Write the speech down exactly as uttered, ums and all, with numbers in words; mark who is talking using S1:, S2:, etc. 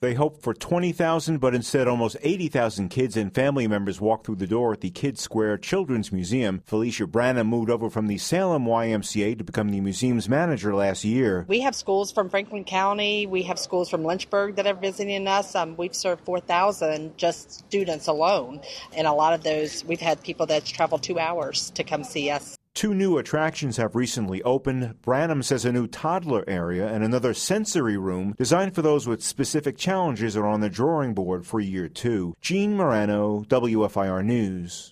S1: They hoped for twenty thousand, but instead almost eighty thousand kids and family members walked through the door at the Kids Square Children's Museum. Felicia Branham moved over from the Salem Y M C A to become the museum's manager last year.
S2: We have schools from Franklin County. We have schools from Lynchburg that are visiting us. Um, we've served four thousand just students alone. And a lot of those, we've had people that's traveled two hours to come see us.
S1: Two new attractions have recently opened. Branham says a new toddler area and another sensory room designed for those with specific challenges are on the drawing board for year two. Gene Morano, W F I R News.